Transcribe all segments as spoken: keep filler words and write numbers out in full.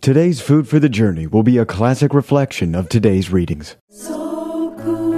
Today's Food for the Journey will be a classic reflection of today's readings. So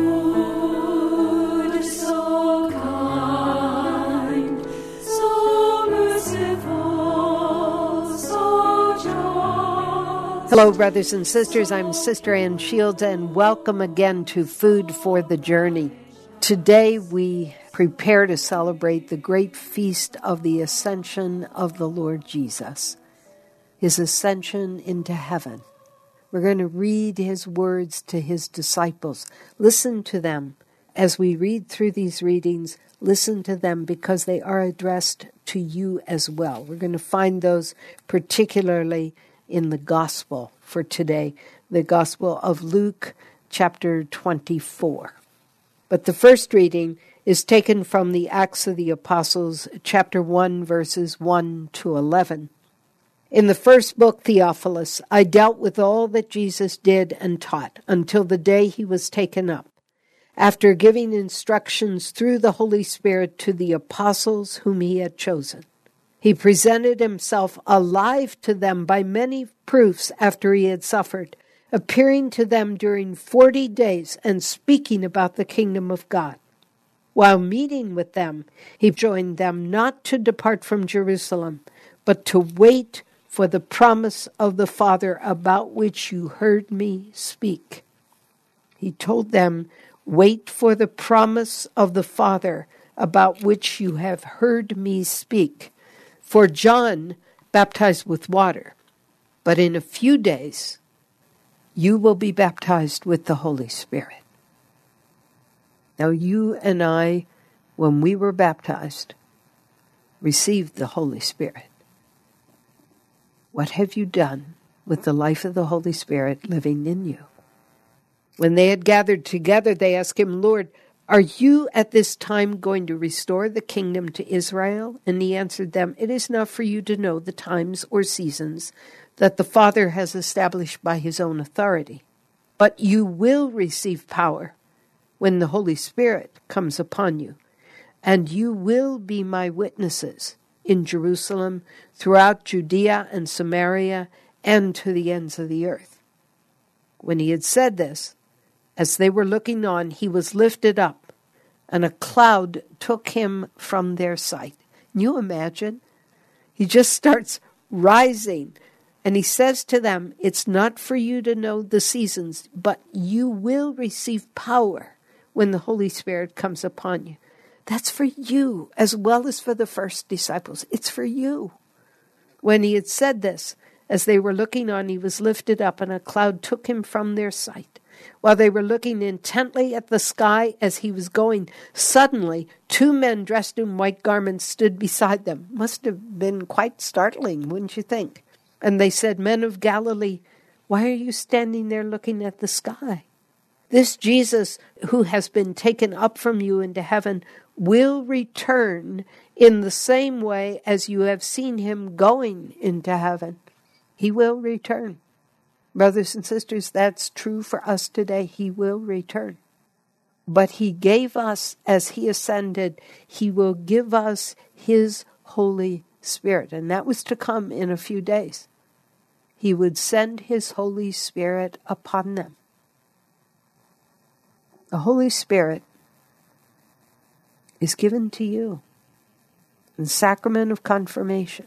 good, so kind, so merciful, so just. Hello, brothers and sisters. I'm Sister Ann Shields, and welcome again to Food for the Journey. Today we prepare to celebrate the great feast of the Ascension of the Lord Jesus, His ascension into heaven. We're going to read His words to His disciples. Listen to them. As we read through these readings, listen to them because they are addressed to you as well. We're going to find those particularly in the Gospel for today, the Gospel of Luke, chapter twenty-four. But the first reading is taken from the Acts of the Apostles, chapter one, verses one to eleven. In the first book, Theophilus, I dealt with all that Jesus did and taught until the day he was taken up, after giving instructions through the Holy Spirit to the apostles whom he had chosen. He presented himself alive to them by many proofs after he had suffered, appearing to them during forty days and speaking about the kingdom of God. While meeting with them, he joined them not to depart from Jerusalem, but to wait for the promise of the Father about which you heard me speak. He told them, wait for the promise of the Father about which you have heard me speak. For John baptized with water, but in a few days you will be baptized with the Holy Spirit. Now you and I, when we were baptized, received the Holy Spirit. What have you done with the life of the Holy Spirit living in you? When they had gathered together, they asked him, Lord, are you at this time going to restore the kingdom to Israel? And he answered them, it is not for you to know the times or seasons that the Father has established by his own authority. But you will receive power when the Holy Spirit comes upon you, and you will be my witnesses in Jerusalem, throughout Judea and Samaria, and to the ends of the earth. When he had said this, as they were looking on, he was lifted up, and a cloud took him from their sight. Can you imagine? He just starts rising, and he says to them, it's not for you to know the seasons, but you will receive power when the Holy Spirit comes upon you. That's for you, as well as for the first disciples. It's for you. When he had said this, as they were looking on, he was lifted up, and a cloud took him from their sight. While they were looking intently at the sky as he was going, suddenly two men dressed in white garments stood beside them. Must have been quite startling, wouldn't you think? And they said, Men of Galilee, why are you standing there looking at the sky? This Jesus who has been taken up from you into heaven will return in the same way as you have seen him going into heaven. He will return. Brothers and sisters, that's true for us today. He will return. But he gave us, as he ascended, he will give us his Holy Spirit. And that was to come in a few days. He would send his Holy Spirit upon them. The Holy Spirit is given to you in the sacrament of confirmation,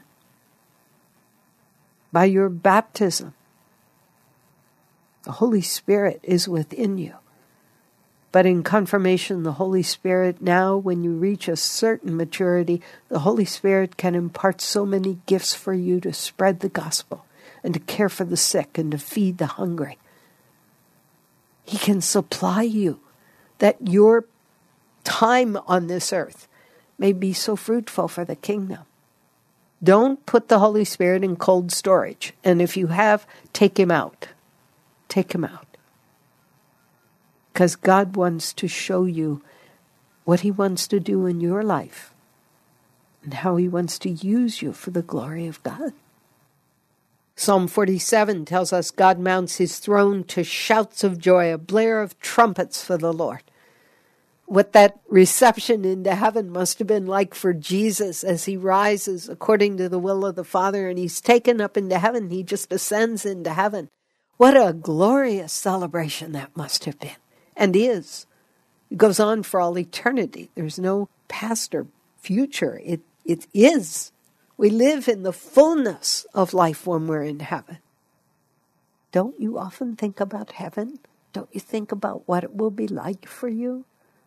by your baptism. The Holy Spirit is within you. But in confirmation, the Holy Spirit, now when you reach a certain maturity, the Holy Spirit can impart so many gifts for you to spread the gospel and to care for the sick and to feed the hungry. He can supply you that your time on this earth may be so fruitful for the kingdom. Don't put the Holy Spirit in cold storage. And if you have, take him out. Take him out. Because God wants to show you what he wants to do in your life and how he wants to use you for the glory of God. Psalm forty-seven tells us God mounts his throne to shouts of joy, a blare of trumpets for the Lord. what that reception into heaven must have been like for Jesus as he rises according to the will of the Father and he's taken up into heaven. He just ascends into heaven. What a glorious celebration that must have been and is. It goes on for all eternity. There's no past or future. It it is. We live in the fullness of life when we're in heaven. Don't you often think about heaven? Don't you think about what it will be like for you?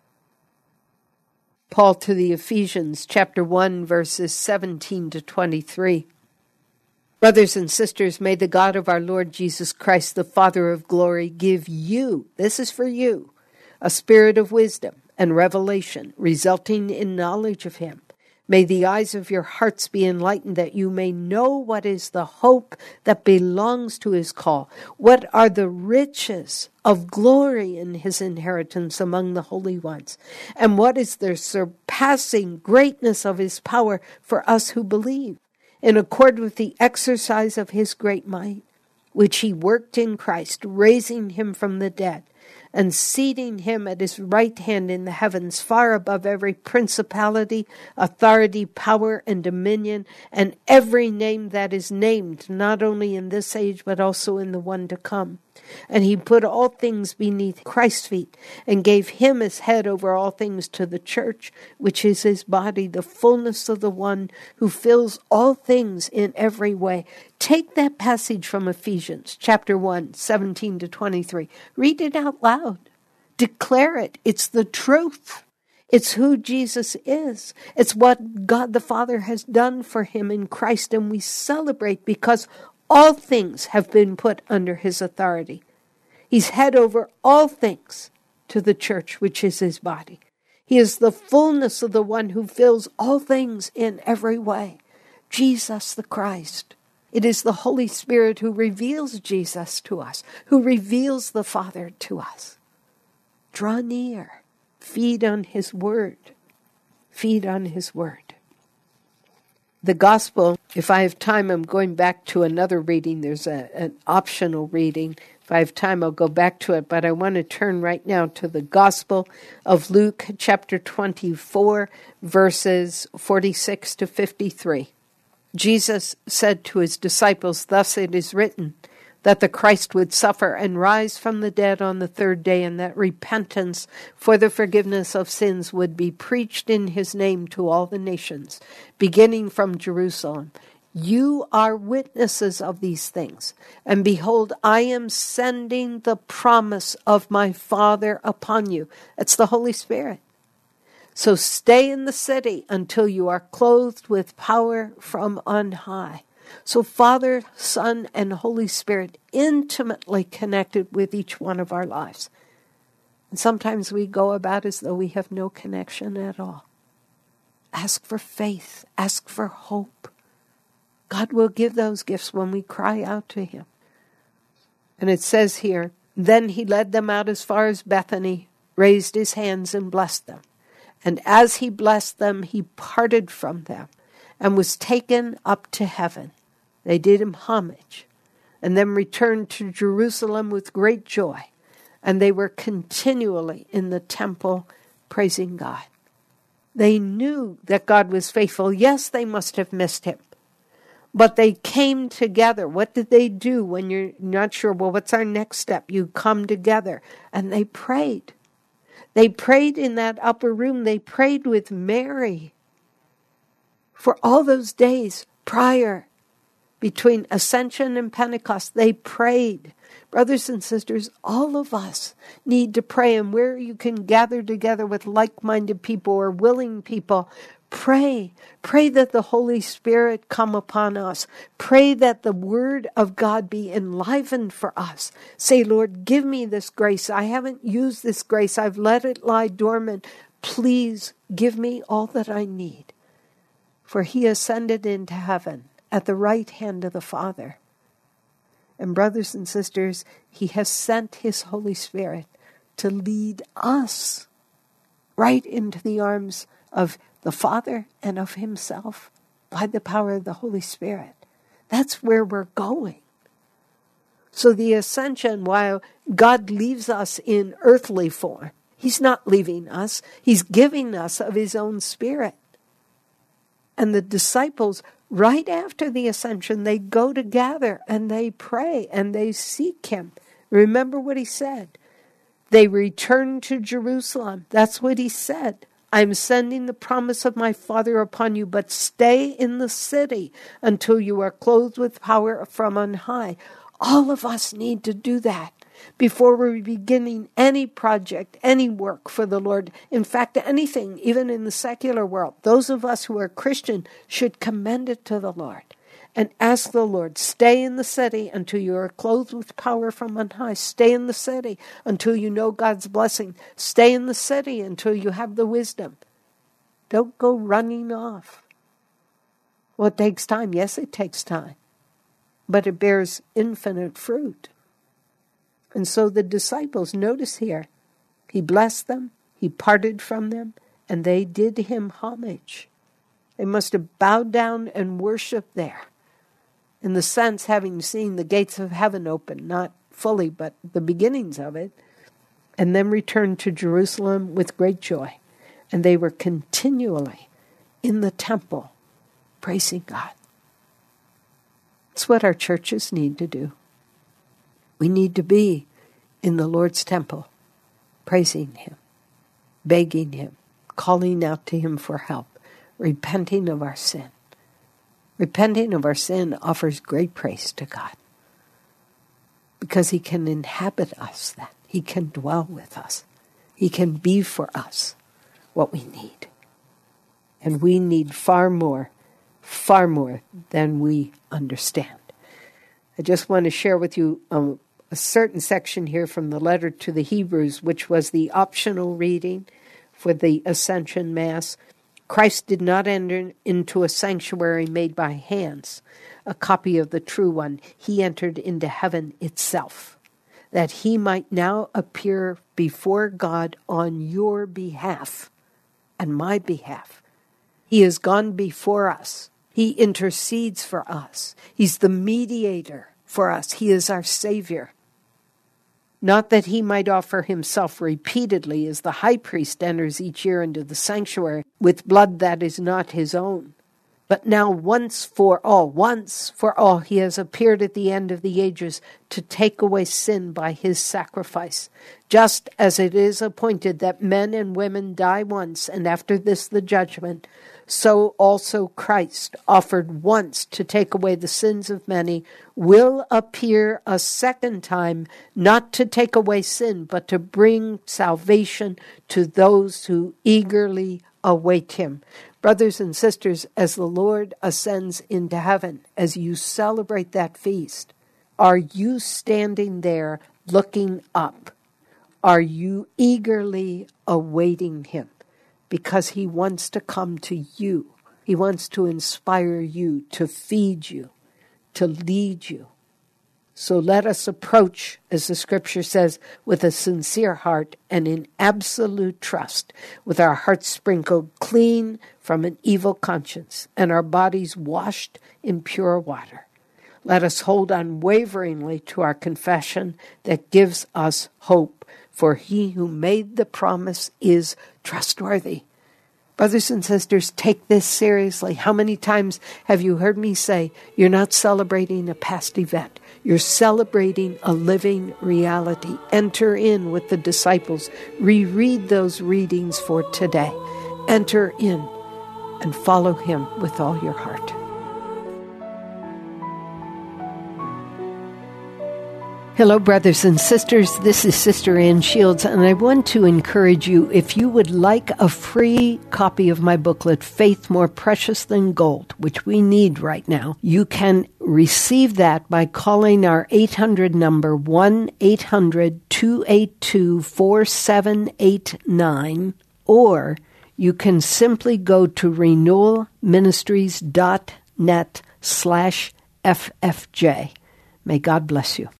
Paul to the Ephesians, chapter one, verses seventeen to twenty-three. Brothers and sisters, may the God of our Lord Jesus Christ, the Father of glory, give you, this is for you, a spirit of wisdom and revelation, resulting in knowledge of him. May the eyes of your hearts be enlightened, that you may know what is the hope that belongs to his call, what are the riches of glory in his inheritance among the holy ones, and what is the surpassing greatness of his power for us who believe, in accord with the exercise of his great might, which he worked in Christ, raising him from the dead, and seating him at his right hand in the heavens, far above every principality, authority, power, and dominion, and every name that is named, not only in this age, but also in the one to come. And he put all things beneath Christ's feet, and gave him as head over all things to the church, which is his body, the fullness of the one who fills all things in every way. Take that passage from Ephesians, chapter one, seventeen to twenty-three. Read it out loud. Declare it. It's the truth. It's who Jesus is. It's what God the Father has done for him in Christ, and we celebrate because all things have been put under his authority. He's head over all things to the church, which is his body. He is the fullness of the one who fills all things in every way. Jesus the Christ. It is the Holy Spirit who reveals Jesus to us, who reveals the Father to us. Draw near. Feed on his word. Feed on his word. The gospel, if I have time, I'm going back to another reading. There's a, an optional reading. If I have time, I'll go back to it. But I want to turn right now to the gospel of Luke, chapter twenty-four, verses forty-six to fifty-three. Jesus said to his disciples, "Thus it is written, that the Christ would suffer and rise from the dead on the third day, and that repentance for the forgiveness of sins would be preached in his name to all the nations, beginning from Jerusalem. You are witnesses of these things. And behold, I am sending the promise of my Father upon you." It's the Holy Spirit. "So stay in the city until you are clothed with power from on high." So Father, Son, and Holy Spirit intimately connected with each one of our lives. And sometimes we go about as though we have no connection at all. Ask for faith. Ask for hope. God will give those gifts when we cry out to him. And it says here, "Then he led them out as far as Bethany, raised his hands and blessed them. And as he blessed them, he parted from them and was taken up to heaven. They did him homage, and then returned to Jerusalem with great joy, and they were continually in the temple praising God." They knew that God was faithful. Yes, they must have missed him, but they came together. What did they do when you're not sure, well, what's our next step? You come together, and they prayed. They prayed in that upper room. They prayed with Mary for all those days prior. Between Ascension and Pentecost, they prayed. Brothers and sisters, all of us need to pray. And where you can gather together with like-minded people or willing people, pray. Pray that the Holy Spirit come upon us. Pray that the Word of God be enlivened for us. Say, "Lord, give me this grace. I haven't used this grace. I've let it lie dormant. Please give me all that I need." For he ascended into heaven at the right hand of the Father. And brothers and sisters, he has sent his Holy Spirit to lead us right into the arms of the Father and of himself by the power of the Holy Spirit. That's where we're going. So the ascension, while God leaves us in earthly form, He's not leaving us. He's giving us of his own Spirit. And the disciples, right after the ascension, they go together and they pray and they seek him. Remember what he said. They return to Jerusalem. That's what he said. I'm sending the promise of my Father upon you, but stay in the city until you are clothed with power from on high. All of us need to do that before we're beginning any project, any work for the Lord. In fact, anything, even in the secular world. Those of us who are Christian should commend it to the Lord and ask the Lord, stay in the city until you are clothed with power from on high. Stay in the city until you know God's blessing. Stay in the city until you have the wisdom. Don't go running off. Well, it takes time. Yes, it takes time. But it bears infinite fruit. And so the disciples, notice here, he blessed them, he parted from them, and they did him homage. They must have bowed down and worshiped there. In the sense, having seen the gates of heaven open, not fully, but the beginnings of it, and then returned to Jerusalem with great joy. And they were continually in the temple praising God. It's what our churches need to do. We need to be in the Lord's temple, praising him, begging him, calling out to him for help, repenting of our sin. Repenting of our sin offers great praise to God because he can inhabit us then. He can dwell with us. He can be for us what we need. And we need far more, far more than we understand. I just want to share with you um, a certain section here from the letter to the Hebrews, which was the optional reading for the Ascension Mass. Christ did not enter into a sanctuary made by hands, a copy of the true one. He entered into heaven itself, that he might now appear before God on your behalf and my behalf. He has gone before us. He intercedes for us. He's the mediator for us. He is our Savior. Not that he might offer himself repeatedly as the high priest enters each year into the sanctuary with blood that is not his own. But now once for all, once for all, he has appeared at the end of the ages to take away sin by his sacrifice. Just as it is appointed that men and women die once, and after this the judgment, so also Christ, offered once to take away the sins of many, will appear a second time, not to take away sin, but to bring salvation to those who eagerly await him. Brothers and sisters, as the Lord ascends into heaven, as you celebrate that feast, are you standing there looking up? Are you eagerly awaiting him? Because he wants to come to you. He wants to inspire you, to feed you, to lead you. So let us approach, as the scripture says, with a sincere heart and in absolute trust, with our hearts sprinkled clean from an evil conscience and our bodies washed in pure water. Let us hold unwaveringly to our confession that gives us hope, for he who made the promise is trustworthy. Brothers and sisters, take this seriously. How many times have you heard me say, you're not celebrating a past event. You're celebrating a living reality. Enter in with the disciples. Reread those readings for today. Enter in and follow him with all your heart. Hello, brothers and sisters. This is Sister Ann Shields, and I want to encourage you, if you would like a free copy of my booklet, Faith More Precious Than Gold, which we need right now, you can receive that by calling our eight hundred number, one eight hundred two eight two four seven eight nine, or you can simply go to renewalministries dot net slash F F J. May God bless you.